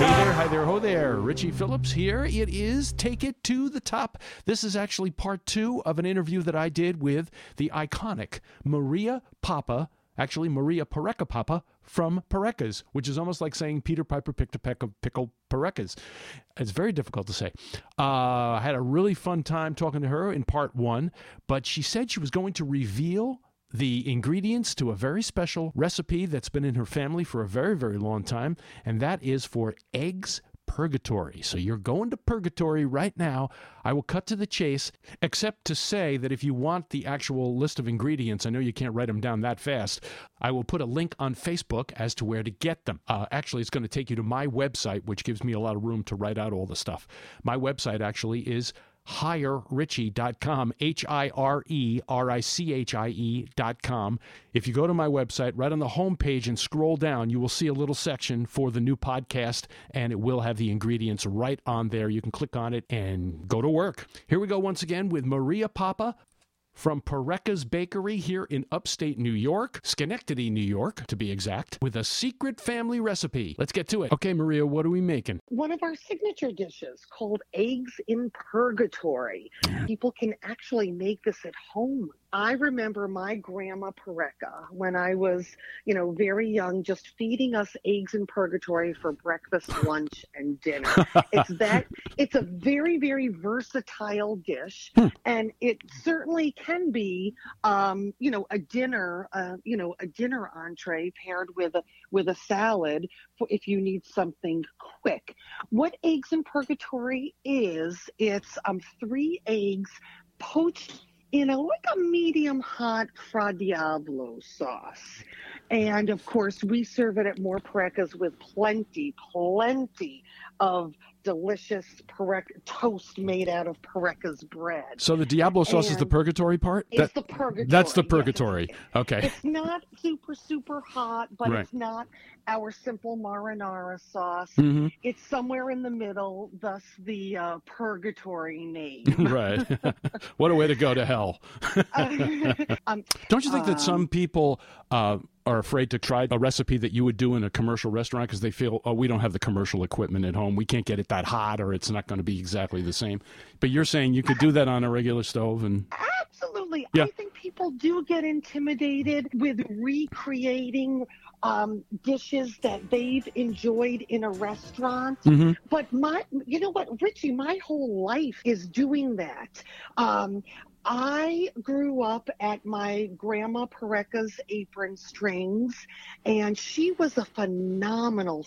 there, hi there, ho there. Richie Phillips here. It is Take It to the Top. This is actually part 2 of an interview that I did with the iconic Maria Papa, actually Maria Pareca Papa from Parecas, which is almost like saying Peter Piper picked a peck of pickled Parecas. It's very difficult to say. I had a really fun time talking to her in part 1, but she said she was going to reveal the ingredients to a very special recipe that's been in her family for a very, very long time, and that is for eggs purgatory. So you're going to purgatory right now. I will cut to the chase, except to say that if you want the actual list of ingredients, I know you can't write them down that fast, I will put a link on Facebook as to where to get them. Actually, it's going to take you to my website, which gives me a lot of room to write out all the stuff. My website actually is HireRichie.com, HireRichie.com. If you go to my website, right on the home page and scroll down, you will see a little section for the new podcast, and it will have the ingredients right on there. You can click on it and go to work. Here we go once again with Maria Papa from Pareca's Bakery here in upstate New York, Schenectady, New York, to be exact, with a secret family recipe. Let's get to it. Okay, Maria, what are we making? One of our signature dishes called eggs in purgatory. People can actually make this at home. I remember my grandma Pareca, when I was, very young, just feeding us eggs in purgatory for breakfast, lunch, and dinner. It's a very, very versatile dish, and it certainly can be, a dinner entree paired with a salad if you need something quick. What eggs in purgatory is, it's 3 eggs poached in a medium hot Fra Diavolo sauce. And of course, we serve it at more Parecas with plenty of delicious toast made out of Pareca's bread. So the Diablo sauce is the purgatory part? It's the purgatory. That's the purgatory. Yes. Okay. It's not super, super hot, but right. It's not our simple marinara sauce. Mm-hmm. It's somewhere in the middle, thus the purgatory name. Right. What a way to go to hell. Don't you think that some people are afraid to try a recipe that you would do in a commercial restaurant because they feel, we don't have the commercial equipment at home. We can't get it that hot, or it's not going to be exactly the same. But you're saying you could do that on a regular stove? And absolutely. Yeah. I think people do get intimidated with recreating dishes that they've enjoyed in a restaurant. Mm-hmm. But Richie, my whole life is doing that. I grew up at my grandma Pareca's apron strings, and she was a phenomenal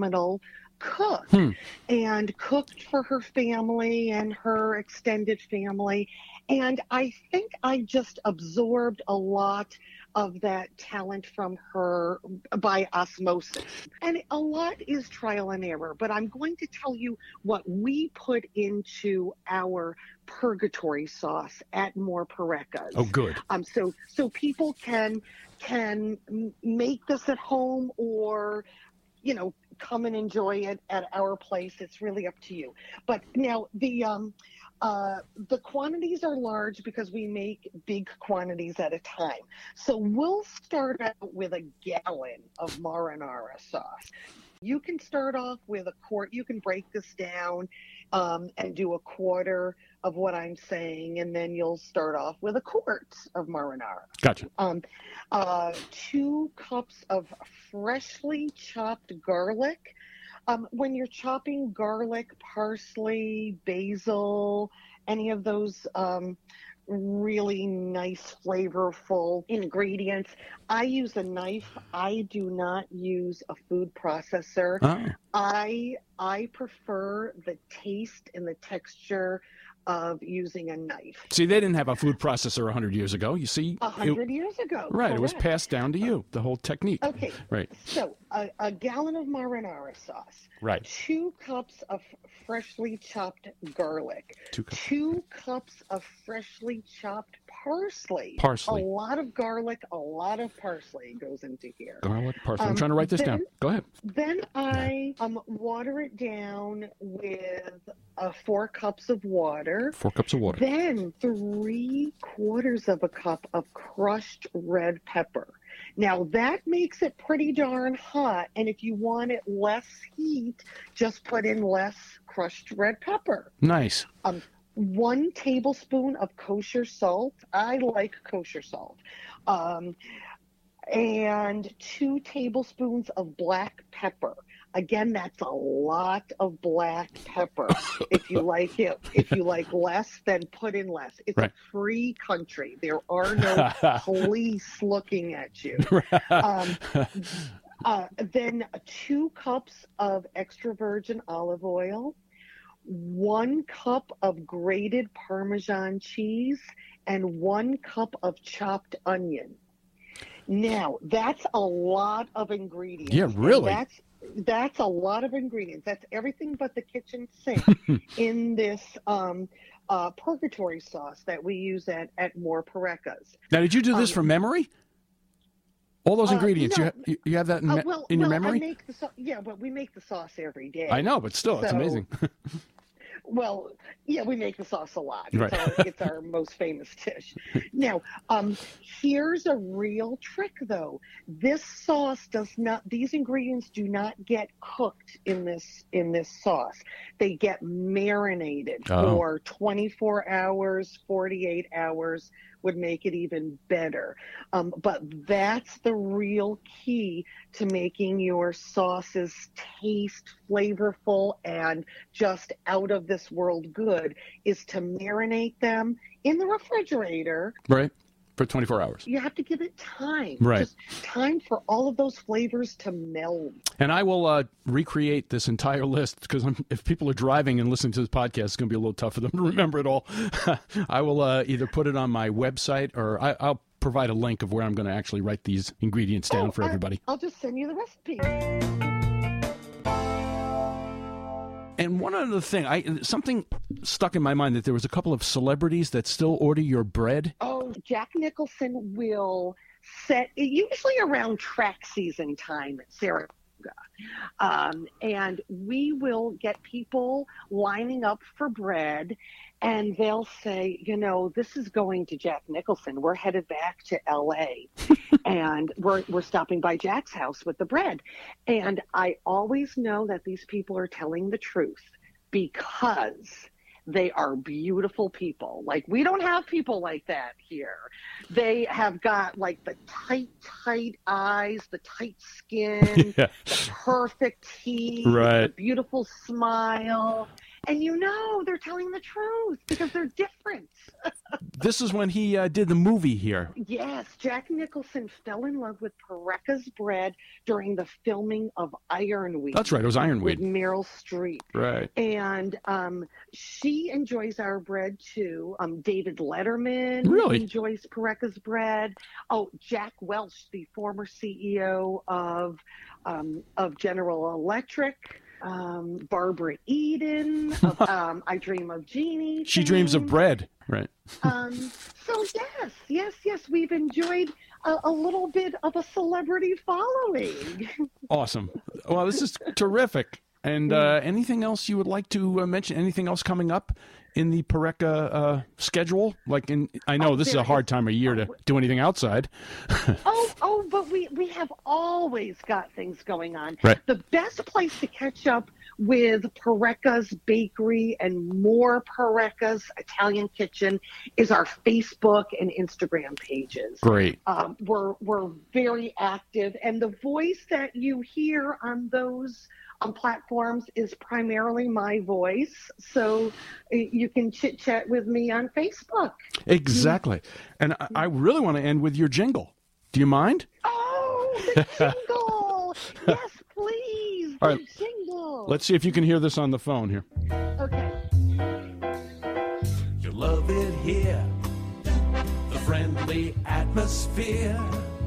cook and cooked for her family and her extended family. And I think I just absorbed a lot of that talent from her by osmosis. And a lot is trial and error, but I'm going to tell you what we put into our purgatory sauce at more Parecas. Oh, good. So people can make this at home or, come and enjoy it at our place. It's really up to you. But now the quantities are large because we make big quantities at a time. So we'll start out with a gallon of marinara sauce. You can start off with a quart. You can break this down and do a quarter of what I'm saying, and then you'll start off with a quart of marinara. Gotcha. 2 cups of freshly chopped garlic. When you're chopping garlic, parsley, basil, any of those really nice, flavorful ingredients, I use a knife. I do not use a food processor. Oh. I prefer the taste and the texture of using a knife. See, they didn't have a food processor 100 years ago. You see? 100 years ago. Right. Correct. It was passed down to you, the whole technique. Okay. Right. So a gallon of marinara sauce. Right. 2 cups of freshly chopped garlic. 2 cups of freshly chopped parsley. Parsley. A lot of garlic, a lot of parsley goes into here. Garlic, parsley. I'm trying to write this down. Go ahead. Then I water it down with 4 cups of water. 4 cups of water. Then 3/4 of a cup of crushed red pepper. Now that makes it pretty darn hot. And if you want it less heat, just put in less crushed red pepper. Nice. 1 tablespoon of kosher salt. I like kosher salt. And 2 tablespoons of black pepper. Again, that's a lot of black pepper. If you like less, then put in less. It's a free country. There are no police looking at you. Then 2 cups of extra virgin olive oil, 1 cup of grated Parmesan cheese, and 1 cup of chopped onion. Now, that's a lot of ingredients. Yeah, really? That's a lot of ingredients. That's everything but the kitchen sink in this purgatory sauce that we use at More Parecas. Now, did you do this from memory? All those ingredients, no, you have that in your memory? But we make the sauce every day. I know, but still, it's amazing. Well, yeah, we make the sauce a lot. Right. It's our most famous dish. Now, here's a real trick, though. This sauce these ingredients do not get cooked in this sauce. They get marinated for 24 hours, 48 hours would make it even better. But that's the real key to making your sauces taste flavorful and just out of this world good, is to marinate them in the refrigerator. Right. For 24 hours. You have to give it time. Right. Just time for all of those flavors to meld. And I will recreate this entire list, because if people are driving and listening to this podcast, it's going to be a little tough for them to remember it all. I will either put it on my website, or I'll provide a link of where I'm going to actually write these ingredients down for everybody. I'll just send you the recipe. And one other thing, something stuck in my mind, that there was a couple of celebrities that still order your bread. Oh, Jack Nicholson will set, usually around track season time at Saratoga. And we will get people lining up for bread, and they'll say, this is going to Jack Nicholson. We're headed back to L.A. and we're stopping by Jack's house with the bread. And I always know that these people are telling the truth, because they are beautiful people. Like, we don't have people like that here. They have got like the tight eyes, the tight skin, the perfect teeth, the beautiful smile. And they're telling the truth because they're different. This is when he did the movie here. Yes, Jack Nicholson fell in love with Pareca's bread during the filming of Ironweed. That's right, it was Ironweed. With Meryl Streep. Right. And she enjoys our bread too. David Letterman enjoys Pareca's bread. Oh, Jack Welch, the former CEO of General Electric. Barbara Eden, I Dream of Jeannie. She dreams of bread, right? So yes, we've enjoyed a little bit of a celebrity following. Awesome. Well, this is terrific. And anything else you would like to mention? Anything else coming up in the Pareca schedule? I know this is a hard time of year to do anything outside. But we have always got things going on. Right. The best place to catch up with Pareca's Bakery and More Pareca's Italian Kitchen is our Facebook and Instagram pages. Great. We're very active, and the voice that you hear on those platforms is primarily my voice, so you can chit-chat with me on Facebook. Exactly. And I really want to end with your jingle. Do you mind? Oh, the jingle! Yes, please, the jingle. Let's see if you can hear this on the phone here. Okay. You'll love it here, the friendly atmosphere.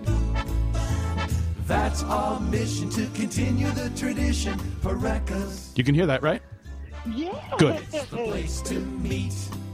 That's our mission, to continue the tradition. Pareca's. You can hear that, right? Yeah. Good. The place to meet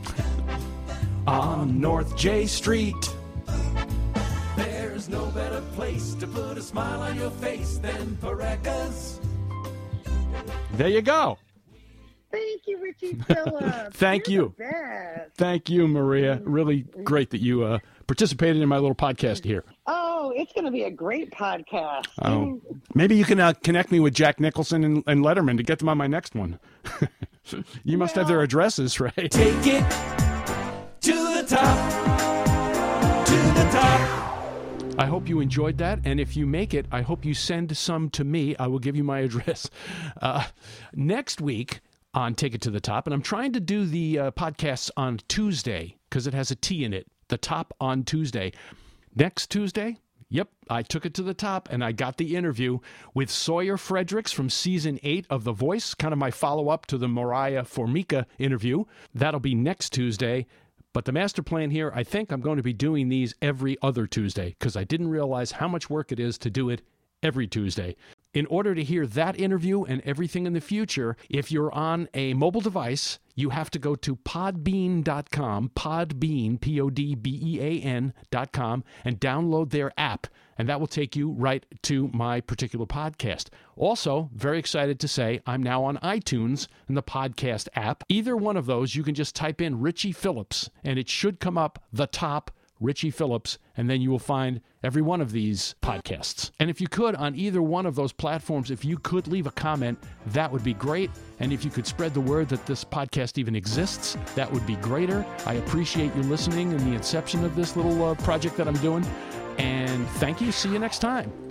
on North J Street. There's no better place to put a smile on your face than Pareca's. There you go. Thank you, Richie Phillips. Thank You're you. the best. Thank you, Maria. Really great that you participated in my little podcast here. Oh, Oh, it's going to be a great podcast. Oh, maybe you can connect me with Jack Nicholson and Letterman to get them on my next one. You must have their addresses, right? Take it to the top, to the top. I hope you enjoyed that, and if you make it, I hope you send some to me. I will give you my address. Next week on Take It to the Top, and I'm trying to do the podcasts on Tuesday because it has a T in it, the top on Tuesday. Next Tuesday, yep, I took it to the top, and I got the interview with Sawyer Fredericks from Season 8 of The Voice, kind of my follow-up to the Mariah Formica interview. That'll be next Tuesday. But the master plan here, I think I'm going to be doing these every other Tuesday because I didn't realize how much work it is to do it every Tuesday. In order to hear that interview and everything in the future, if you're on a mobile device, you have to go to podbean.com, Podbean, Podbean.com, and download their app. And that will take you right to my particular podcast. Also, very excited to say I'm now on iTunes in the podcast app. Either one of those, you can just type in Richie Phillips, and it should come up the top Richie Phillips, and then you will find every one of these podcasts. And if you could, on either one of those platforms, if you could leave a comment, that would be great. And if you could spread the word that this podcast even exists, that would be greater. I appreciate you listening in the inception of this little project that I'm doing. And thank you. See you next time.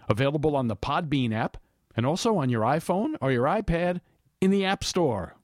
Available on the Podbean app and also on your iPhone or your iPad in the App Store.